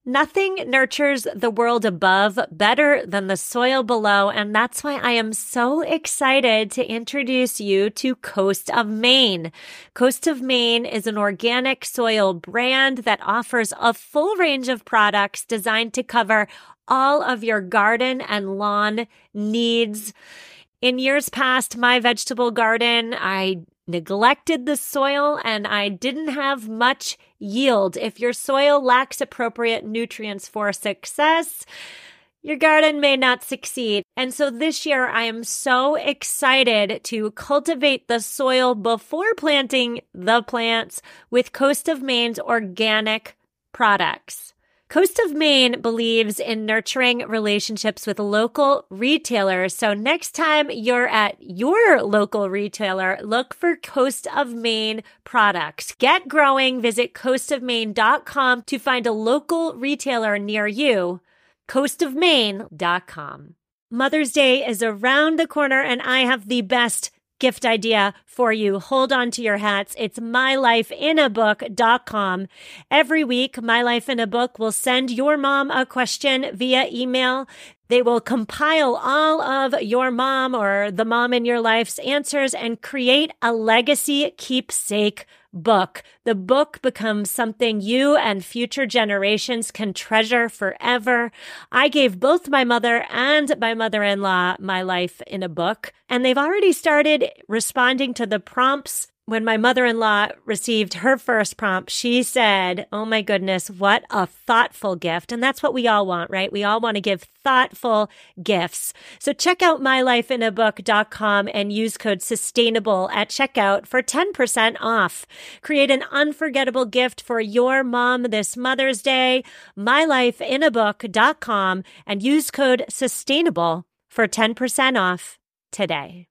Nothing nurtures the world above better than the soil below, and that's why I am so excited to introduce you to Coast of Maine. Coast of Maine is an organic soil brand that offers a full range of products designed to cover all of your garden and lawn needs. In years past, my vegetable garden, I neglected the soil and I didn't have much yield. If your soil lacks appropriate nutrients for success, your garden may not succeed. And so this year, I am so excited to cultivate the soil before planting the plants with Coast of Maine's organic products. Coast of Maine believes in nurturing relationships with local retailers. So next time you're at your local retailer, look for Coast of Maine products. Get growing. Visit coastofmaine.com to find a local retailer near you. coastofmaine.com. Mother's Day is around the corner and I have the best gift idea for you. Hold on to your hats. It's mylifeinabook.com. Every week, My Life in a Book will send your mom a question via email. They will compile all of your mom or the mom in your life's answers and create a legacy keepsake book. The book becomes something you and future generations can treasure forever. I gave both my mother and my mother-in-law My Life in a Book, and they've already started responding to the prompts. When my mother-in-law received her first prompt, she said, "Oh my goodness, what a thoughtful gift." And that's what we all want, right? We all want to give thoughtful gifts. So check out mylifeinabook.com and use code SUSTAINABLE at checkout for 10% off. Create an unforgettable gift for your mom this Mother's Day. mylifeinabook.com and use code SUSTAINABLE for 10% off today.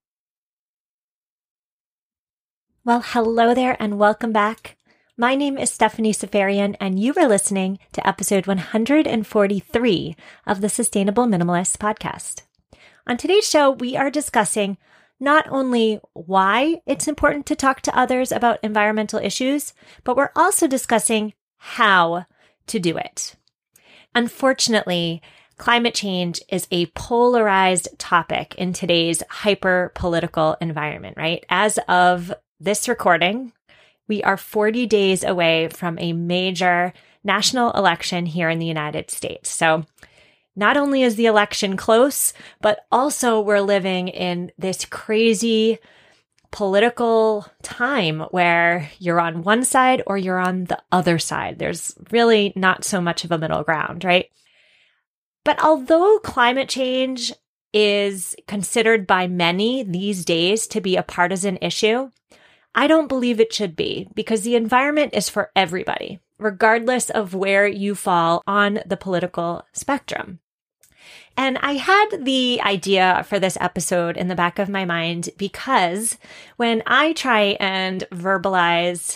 Well, hello there and welcome back. My name is Stephanie Safarian and you are listening to episode 143 of the Sustainable Minimalist podcast. On today's show, we are discussing not only why it's important to talk to others about environmental issues, but we're also discussing how to do it. Unfortunately, climate change is a polarized topic in today's hyper-political environment, right? As of this recording, we are 40 days away from a major national election here in the United States. So not only is the election close, but also we're living in this crazy political time where you're on one side or you're on the other side. There's really not so much of a middle ground, right? But although climate change is considered by many these days to be a partisan issue, I don't believe it should be, because the environment is for everybody, regardless of where you fall on the political spectrum. And I had the idea for this episode in the back of my mind because when I try and verbalize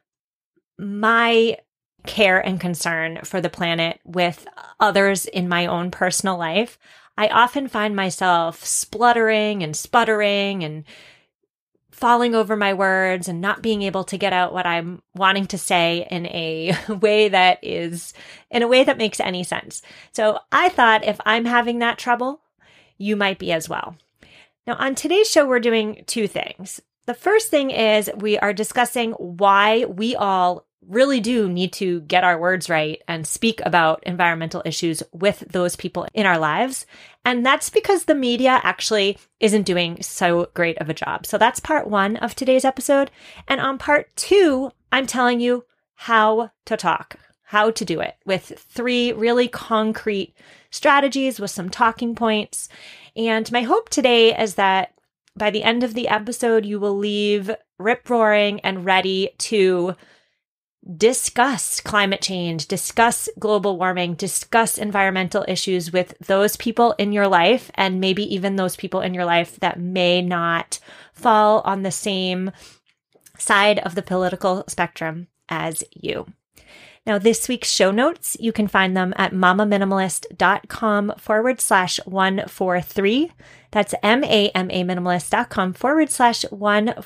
my care and concern for the planet with others in my own personal life, I often find myself spluttering and sputtering and falling over my words and not being able to get out what I'm wanting to say in a way that makes any sense. So I thought if I'm having that trouble, you might be as well. Now, on today's show, we're doing two things. The first thing is we are discussing why we all really do need to get our words right and speak about environmental issues with those people in our lives. And that's because the media actually isn't doing so great of a job. So that's part one of today's episode. And on part two, I'm telling you how to talk, how to do it with 3 really concrete strategies with some talking points. And my hope today is that by the end of the episode, you will leave rip-roaring and ready to discuss climate change, discuss global warming, discuss environmental issues with those people in your life, and maybe even those people in your life that may not fall on the same side of the political spectrum as you. Now, this week's show notes, you can find them at mamaminimalist.com/143. That's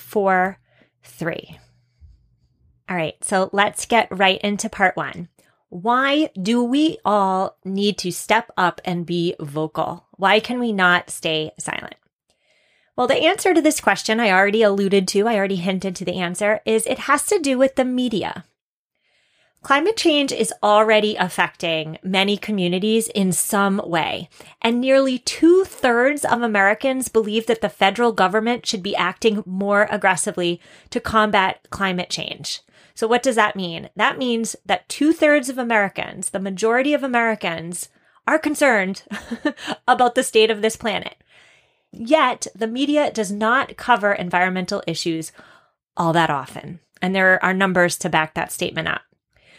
MAMAminimalist.com/143. All right, so let's get right into part one. Why do we all need to step up and be vocal? Why can we not stay silent? Well, the answer to this question I already alluded to, I already hinted to the answer, is it has to do with the media. Climate change is already affecting many communities in some way, and nearly 2/3 of Americans believe that the federal government should be acting more aggressively to combat climate change. So what does that mean? That means that 2/3 of Americans, the majority of Americans, are concerned about the state of this planet. Yet, the media does not cover environmental issues all that often. And there are numbers to back that statement up.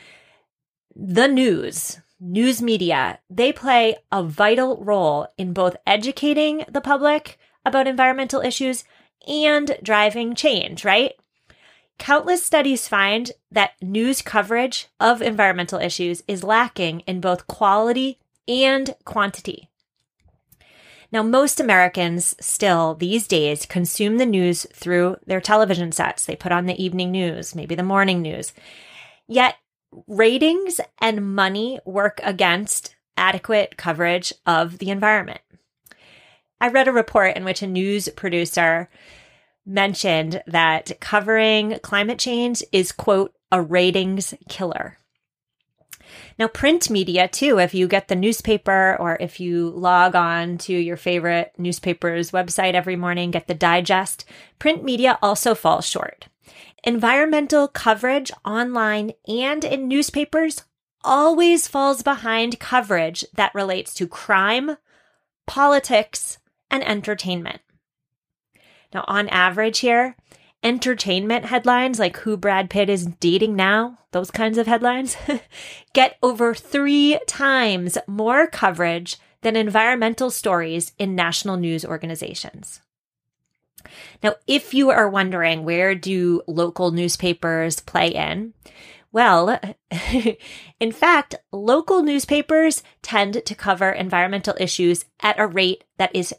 The news media, they play a vital role in both educating the public about environmental issues and driving change, right? Countless studies find that news coverage of environmental issues is lacking in both quality and quantity. Now, most Americans still these days consume the news through their television sets. They put on the evening news, maybe the morning news. Yet, ratings and money work against adequate coverage of the environment. I read a report in which a news producer mentioned that covering climate change is, quote, a ratings killer. Now, print media, too, if you get the newspaper or if you log on to your favorite newspaper's website every morning, get the digest, print media also falls short. Environmental coverage online and in newspapers always falls behind coverage that relates to crime, politics, and entertainment. Now, on average here, entertainment headlines like who Brad Pitt is dating now, those kinds of headlines, get over 3 times more coverage than environmental stories in national news organizations. Now, if you are wondering where do local newspapers play in, well, in fact, local newspapers tend to cover environmental issues at a rate that is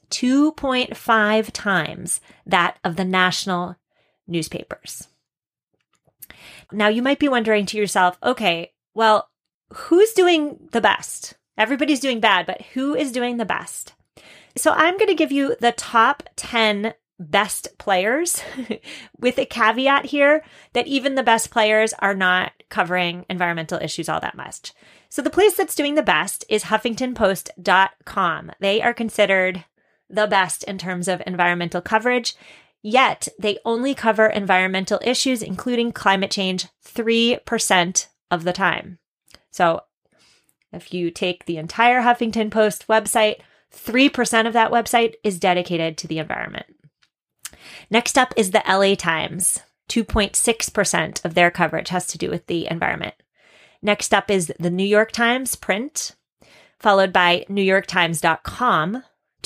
2.5 times that of the national newspapers. Now, you might be wondering to yourself, okay, well, who's doing the best? Everybody's doing bad, but who is doing the best? So I'm going to give you the top 10 best players with a caveat here that even the best players are not covering environmental issues all that much. So the place that's doing the best is HuffingtonPost.com. They are considered the best in terms of environmental coverage, yet they only cover environmental issues, including climate change, 3% of the time. So if you take the entire Huffington Post website, 3% of that website is dedicated to the environment. Next up is the LA Times. 2.6% of their coverage has to do with the environment. Next up is the New York Times print, followed by NewYorkTimes.com.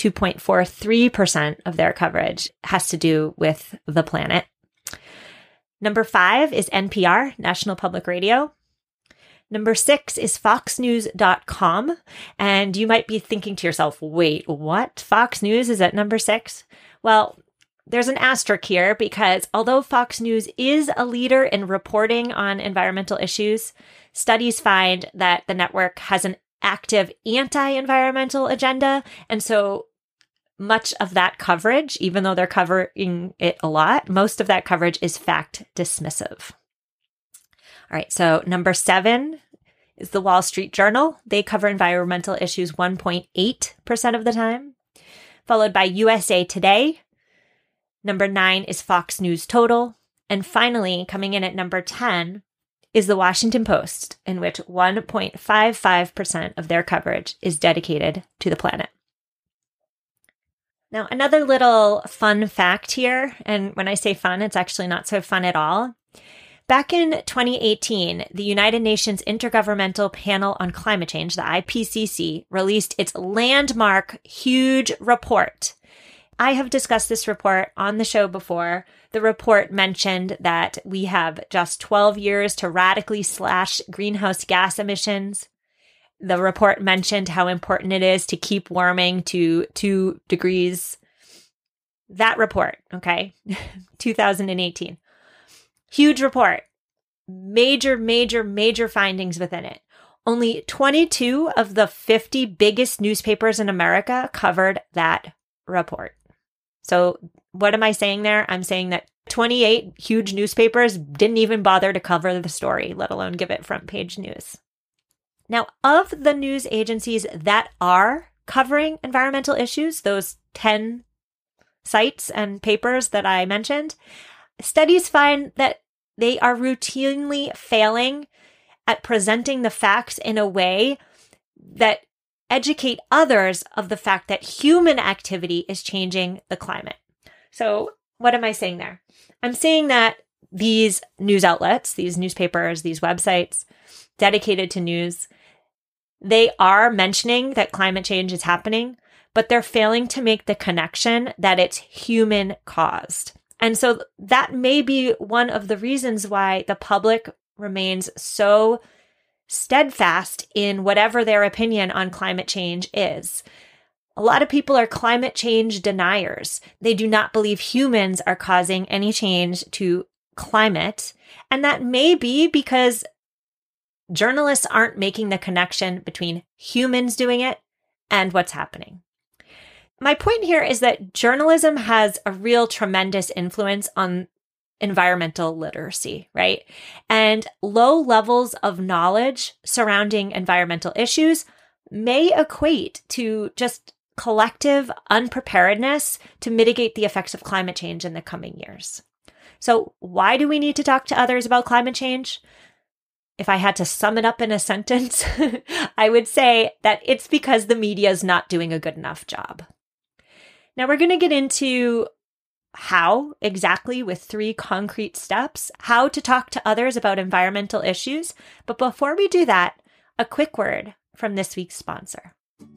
2.43% of their coverage has to do with the planet. Number 5 is NPR, National Public Radio. Number 6 is FoxNews.com. And you might be thinking to yourself, wait, what? Fox News is at number 6? Well, there's an asterisk here because although Fox News is a leader in reporting on environmental issues, studies find that the network has an active anti-environmental agenda. And so much of that coverage, even though they're covering it a lot, most of that coverage is fact dismissive. All right, so number 7 is the Wall Street Journal. They cover environmental issues 1.8% of the time, followed by USA Today. Number 9 is Fox News Total. And finally, coming in at number 10 is the Washington Post, in which 1.55% of their coverage is dedicated to the planet. Now, another little fun fact here, and when I say fun, it's actually not so fun at all. Back in 2018, the United Nations Intergovernmental Panel on Climate Change, the IPCC, released its landmark huge report. I have discussed this report on the show before. The report mentioned that we have just 12 years to radically slash greenhouse gas emissions. The report mentioned how important it is to keep warming to 2 degrees. That report, okay, 2018. Huge report. Major findings within it. Only 22 of the 50 biggest newspapers in America covered that report. So what am I saying there? I'm saying that 28 huge newspapers didn't even bother to cover the story, let alone give it front page news. Now, of the news agencies that are covering environmental issues, those 10 sites and papers that I mentioned, studies find that they are routinely failing at presenting the facts in a way that educate others of the fact that human activity is changing the climate. So what am I saying there? I'm saying that these news outlets, these newspapers, these websites dedicated to news, they are mentioning that climate change is happening, but they're failing to make the connection that it's human caused. And so that may be one of the reasons why the public remains so steadfast in whatever their opinion on climate change is. A lot of people are climate change deniers. They do not believe humans are causing any change to climate. And that may be because journalists aren't making the connection between humans doing it and what's happening. My point here is that journalism has a real tremendous influence on environmental literacy, right? And low levels of knowledge surrounding environmental issues may equate to just collective unpreparedness to mitigate the effects of climate change in the coming years. So why do we need to talk to others about climate change? If I had to sum it up in a sentence, I would say that it's because the media is not doing a good enough job. Now we're going to get into how exactly with 3 concrete steps, how to talk to others about environmental issues. But before we do that, a quick word from this week's sponsor.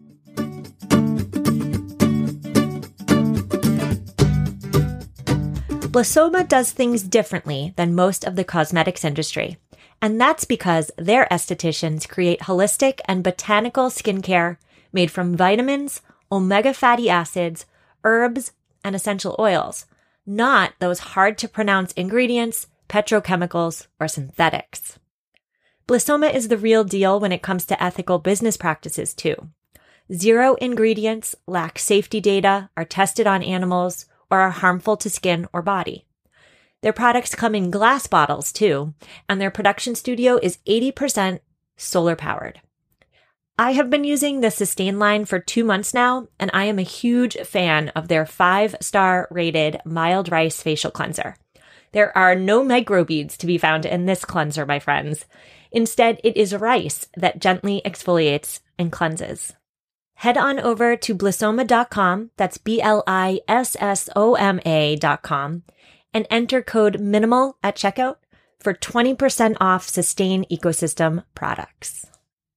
Blisoma does things differently than most of the cosmetics industry. And that's because their estheticians create holistic and botanical skincare made from vitamins, omega fatty acids, herbs, and essential oils, not those hard-to-pronounce ingredients, petrochemicals, or synthetics. Blisoma is the real deal when it comes to ethical business practices, too. 0 ingredients, lack safety data, are tested on animals, or are harmful to skin or body. Their products come in glass bottles, too, and their production studio is 80% solar-powered. I have been using the Sustain line for 2 months now, and I am a huge fan of their 5-star rated mild rice facial cleanser. There are no microbeads to be found in this cleanser, my friends. Instead, it is rice that gently exfoliates and cleanses. Head on over to blisoma.com, that's BLISSOMA.com, and enter code MINIMAL at checkout for 20% off Sustain Ecosystem products.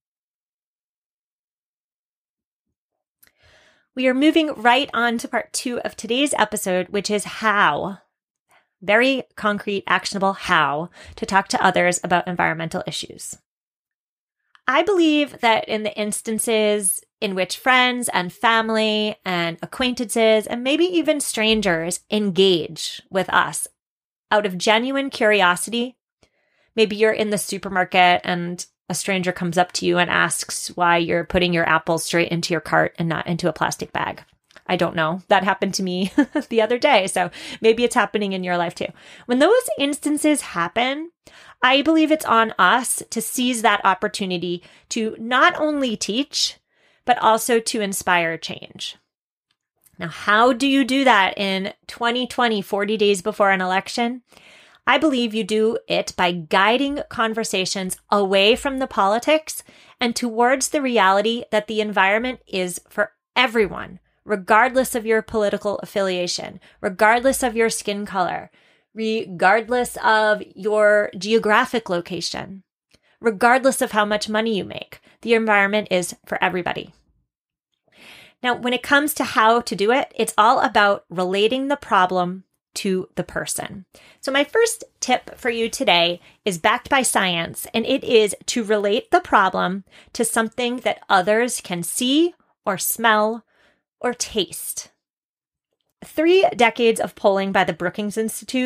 We are moving right on to part 2 of today's episode, which is how, very concrete, actionable how, to talk to others about environmental issues. I believe that in the instances in which friends and family and acquaintances and maybe even strangers engage with us out of genuine curiosity, maybe you're in the supermarket and a stranger comes up to you and asks why you're putting your apples straight into your cart and not into a plastic bag. I don't know. That happened to me the other day, so maybe it's happening in your life too. When those instances happen, I believe it's on us to seize that opportunity to not only teach, but also to inspire change. Now, how do you do that in 2020, 40 days before an election? I believe you do it by guiding conversations away from the politics and towards the reality that the environment is for everyone, regardless of your political affiliation, regardless of your skin color, regardless of your geographic location, regardless of how much money you make. The environment is for everybody. Now, when it comes to how to do it, it's all about relating the problem to the person. So my first tip for you today is backed by science, and it is to relate the problem to something that others can see or smell or taste. 3 decades of polling by the Brookings Institute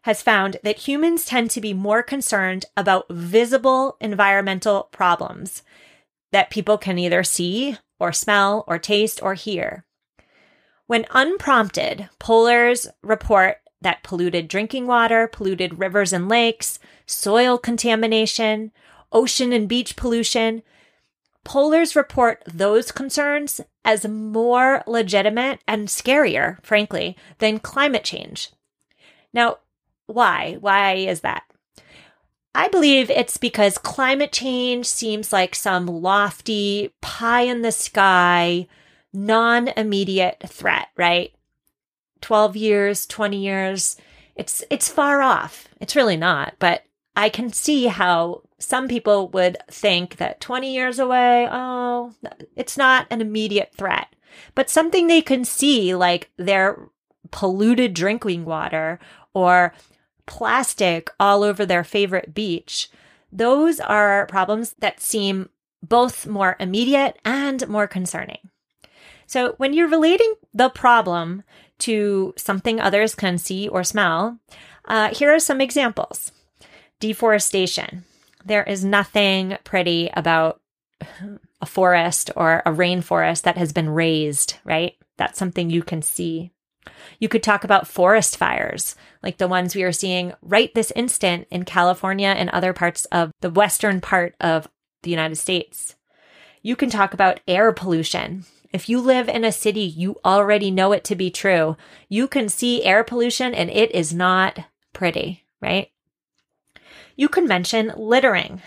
has found that humans tend to be more concerned about visible environmental problems that people can either see or smell or taste or hear. When unprompted, pollers report that polluted drinking water, polluted rivers and lakes, soil contamination, ocean and beach pollution, pollers report those concerns as more legitimate and scarier, frankly, than climate change. Now, why? Why is that? I believe it's because climate change seems like some lofty, pie-in-the-sky, non-immediate threat, right? 12 years, 20 years, it's far off. It's really not, but I can see how some people would think that 20 years away, oh, it's not an immediate threat. But something they can see, like their polluted drinking water or plastic all over their favorite beach, those are problems that seem both more immediate and more concerning. So when you're relating the problem to something others can see or smell, here are some examples. Deforestation. There is nothing pretty about a forest or a rainforest that has been razed, right? That's something you can see. You could talk about forest fires, like the ones we are seeing right this instant in California and other parts of the western part of the United States. You can talk about air pollution. If you live in a city, you already know it to be true. You can see air pollution and it is not pretty, right? You can mention littering.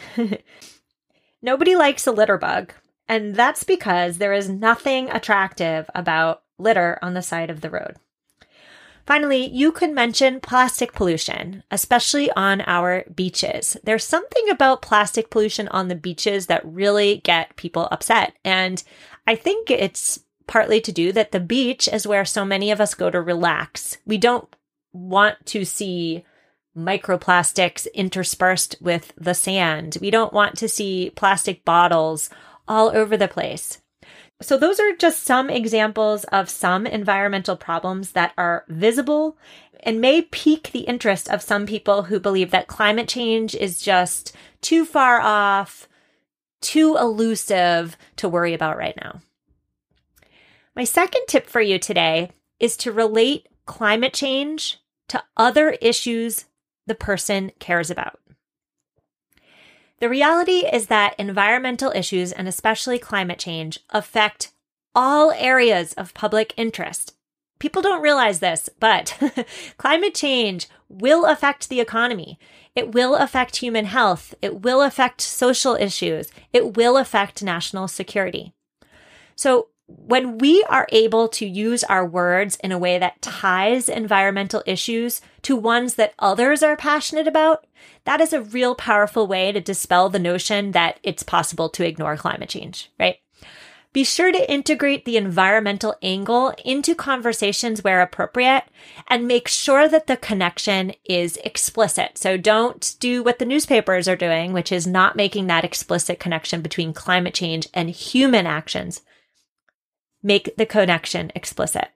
Nobody likes a litter bug, and that's because there is nothing attractive about litter on the side of the road. Finally, you could mention plastic pollution, especially on our beaches. There's something about plastic pollution on the beaches that really get people upset. And I think it's partly to do that the beach is where so many of us go to relax. We don't want to see microplastics interspersed with the sand. We don't want to see plastic bottles all over the place. So those are just some examples of some environmental problems that are visible and may pique the interest of some people who believe that climate change is just too far off, too elusive to worry about right now. My second tip for you today is to relate climate change to other issues the person cares about. The reality is that environmental issues, and especially climate change, affect all areas of public interest. People don't realize this, but climate change will affect the economy. It will affect human health. It will affect social issues. It will affect national security. So when we are able to use our words in a way that ties environmental issues to ones that others are passionate about, that is a real powerful way to dispel the notion that it's possible to ignore climate change, right? Be sure to integrate the environmental angle into conversations where appropriate and make sure that the connection is explicit. So don't do what the newspapers are doing, which is not making that explicit connection between climate change and human actions. Make the connection explicit.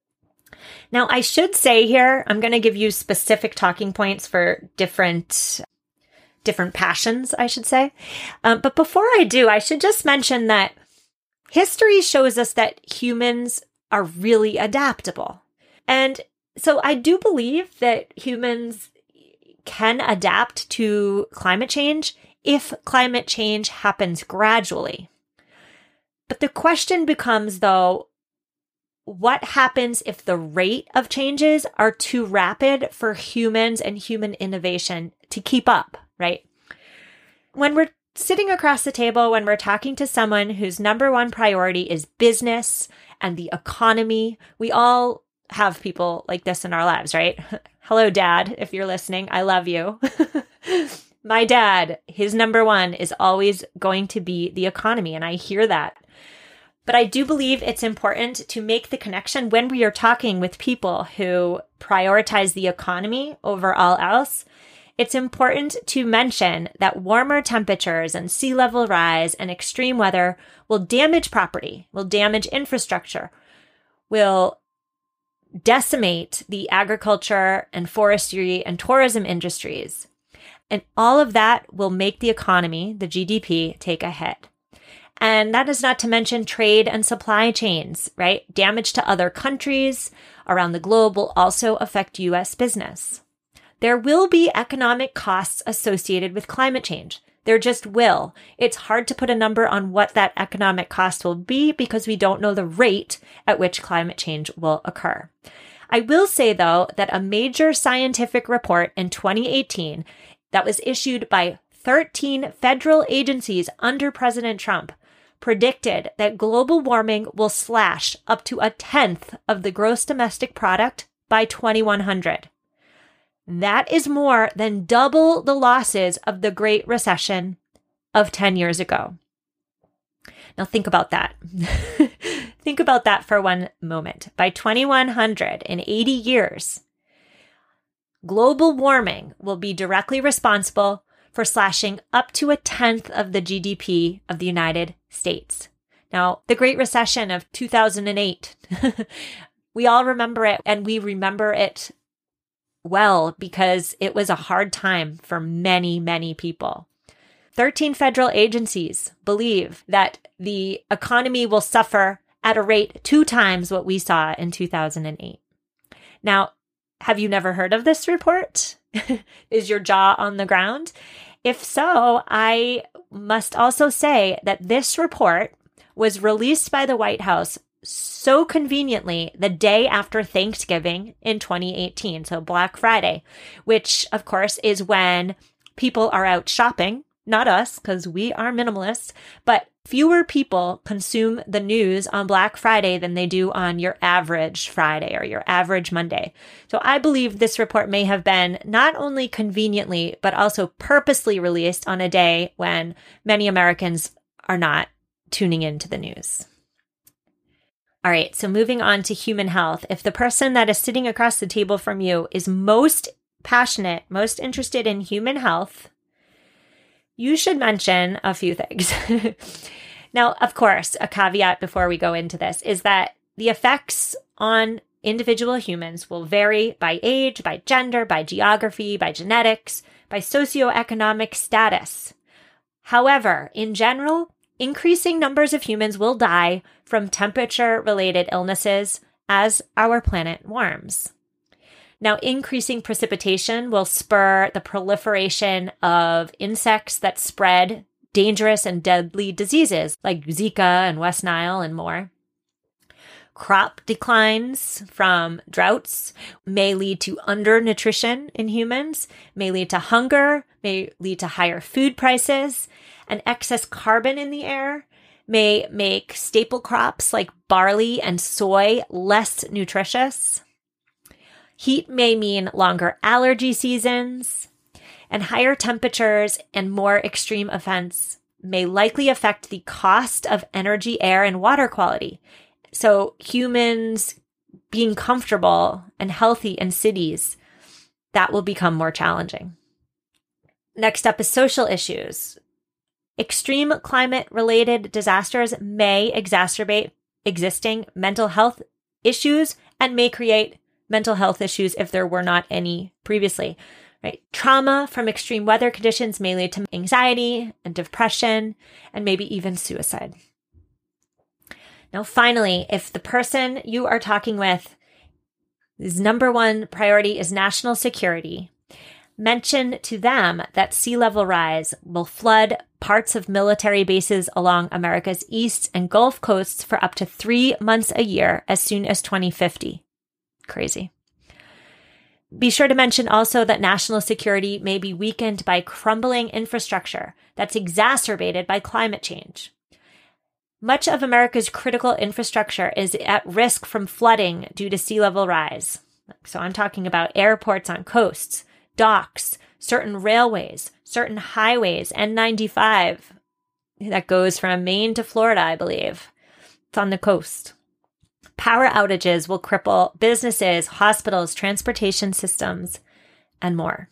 Now, I should say here, I'm going to give you specific talking points for different passions, I should say. But before I do, I should just mention that history shows us that humans are really adaptable. And so I do believe that humans can adapt to climate change if climate change happens gradually. But the question becomes, though, what happens if the rate of changes are too rapid for humans and human innovation to keep up, right? When we're sitting across the table, when we're talking to someone whose number one priority is business and the economy, we all have people like this in our lives, right? Hello, Dad, if you're listening, I love you. My dad, his number one is always going to be the economy, and I hear that. But I do believe it's important to make the connection when we are talking with people who prioritize the economy over all else. It's important to mention that warmer temperatures and sea level rise and extreme weather will damage property, will damage infrastructure, will decimate the agriculture and forestry and tourism industries. And all of that will make the economy, the GDP, take a hit. And that is not to mention trade and supply chains, right? Damage to other countries around the globe will also affect U.S. business. There will be economic costs associated with climate change. There just will. It's hard to put a number on what that economic cost will be because we don't know the rate at which climate change will occur. I will say, though, that a major scientific report in 2018 that was issued by 13 federal agencies under President Trump predicted that global warming will slash up to 1/10 of the gross domestic product by 2100. That is more than double the losses of the Great Recession of 10 years ago. Now think about that. Think about that for one moment. By 2100, in 80 years, global warming will be directly responsible for slashing up to 1/10 of the GDP of the United States. Now, the Great Recession of 2008, we all remember it, and we remember it well because it was a hard time for many, many people. 13 federal agencies believe that the economy will suffer at a rate 2 times what we saw in 2008. Now, have you never heard of this report? Is your jaw on the ground? If so, I must also say that this report was released by the White House so conveniently the day after Thanksgiving in 2018, so Black Friday, which of course is when people are out shopping, not us because we are minimalists, but fewer people consume the news on Black Friday than they do on your average Friday or your average Monday. So I believe this report may have been not only conveniently, but also purposely released on a day when many Americans are not tuning into the news. All right, so moving on to human health. If the person that is sitting across the table from you is most passionate, most interested in human health, you should mention a few things. Now, of course, a caveat before we go into this is that the effects on individual humans will vary by age, by gender, by geography, by genetics, by socioeconomic status. However, in general, increasing numbers of humans will die from temperature-related illnesses as our planet warms. Now, increasing precipitation will spur the proliferation of insects that spread dangerous and deadly diseases like Zika and West Nile and more. Crop declines from droughts may lead to undernutrition in humans, may lead to hunger, may lead to higher food prices, and excess carbon in the air may make staple crops like barley and soy less nutritious. Heat may mean longer allergy seasons, and higher temperatures and more extreme events may likely affect the cost of energy, air, and water quality. So humans being comfortable and healthy in cities, that will become more challenging. Next up is social issues. Extreme climate-related disasters may exacerbate existing mental health issues and may create mental health issues if there were not any previously. Right? Trauma from extreme weather conditions may lead to anxiety and depression and maybe even suicide. Now, finally, if the person you are talking with, his number one priority is national security, mention to them that sea level rise will flood parts of military bases along America's east and Gulf coasts for up to 3 months a year as soon as 2050. Crazy. Be sure to mention also that national security may be weakened by crumbling infrastructure that's exacerbated by climate change. Much of America's critical infrastructure is at risk from flooding due to sea level rise. So I'm talking about airports on coasts, docks, certain railways, certain highways, N95 that goes from Maine to Florida, I believe. It's on the coast. Power outages will cripple businesses, hospitals, transportation systems, and more.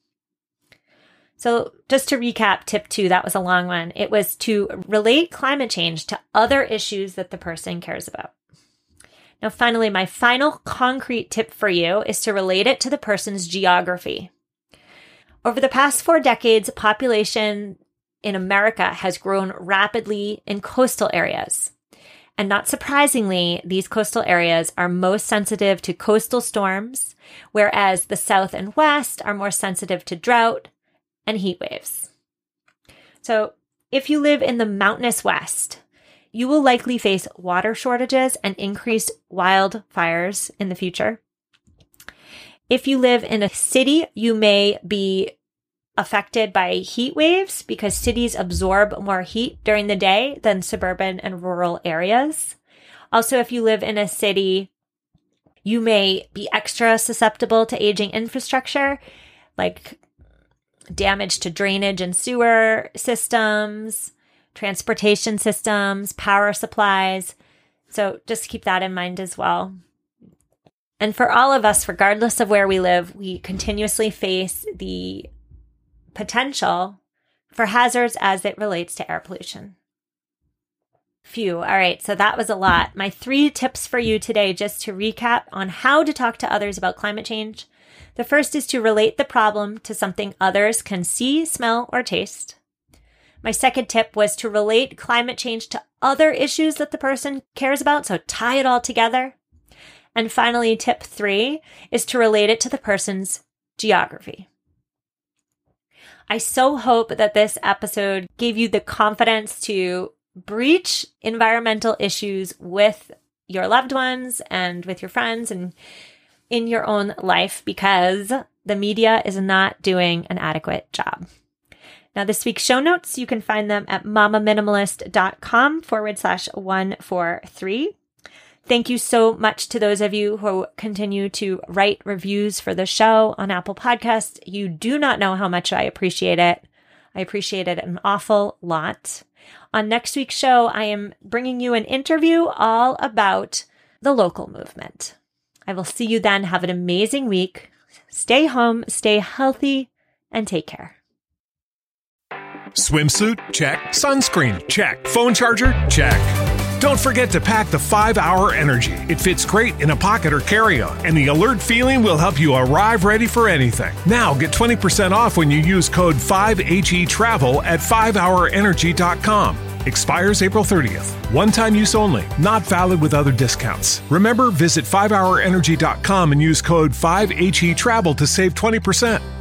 So just to recap, tip 2, that was a long one. It was to relate climate change to other issues that the person cares about. Now, finally, my final concrete tip for you is to relate it to the person's geography. Over the past 4 decades, population in America has grown rapidly in coastal areas. And not surprisingly, these coastal areas are most sensitive to coastal storms, whereas the South and West are more sensitive to drought and heat waves. So if you live in the mountainous West, you will likely face water shortages and increased wildfires in the future. If you live in a city, you may be affected by heat waves because cities absorb more heat during the day than suburban and rural areas. Also, if you live in a city, you may be extra susceptible to aging infrastructure, like damage to drainage and sewer systems, transportation systems, power supplies. So just keep that in mind as well. And for all of us, regardless of where we live, we continuously face the potential for hazards as it relates to air pollution. Phew. All right. So that was a lot. My 3 tips for you today, just to recap on how to talk to others about climate change. The first is to relate the problem to something others can see, smell, or taste. My second tip was to relate climate change to other issues that the person cares about. So tie it all together. And finally, tip 3 is to relate it to the person's geography. I so hope that this episode gave you the confidence to breach environmental issues with your loved ones and with your friends and in your own life, because the media is not doing an adequate job. Now, this week's show notes, you can find them at mamaminimalist.com/143. Thank you so much to those of you who continue to write reviews for the show on Apple Podcasts. You do not know how much I appreciate it. I appreciate it an awful lot. On next week's show, I am bringing you an interview all about the local movement. I will see you then. Have an amazing week. Stay home, stay healthy, and take care. Swimsuit? Check. Sunscreen? Check. Phone charger? Check. Don't forget to pack the 5-Hour Energy. It fits great in a pocket or carry-on, and the alert feeling will help you arrive ready for anything. Now get 20% off when you use code 5HETRAVEL at 5hourenergy.com. Expires April 30th. One-time use only. Not valid with other discounts. Remember, visit 5hourenergy.com and use code 5HETRAVEL to save 20%.